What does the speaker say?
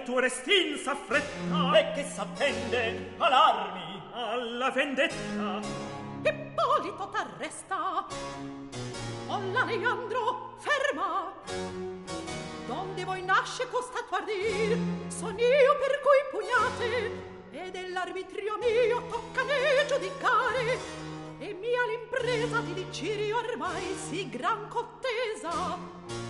tu resti in s'affretta e che s'attende all'armi alla vendetta. Ippolito t'arresta. Olla Leandro, ferma. Donde voi nasce costato ardir? Son io per cui pugnate, e dell'arbitrio mio tocca ne giudicare, e mia l'impresa di Cirio ormai sì gran cottesa.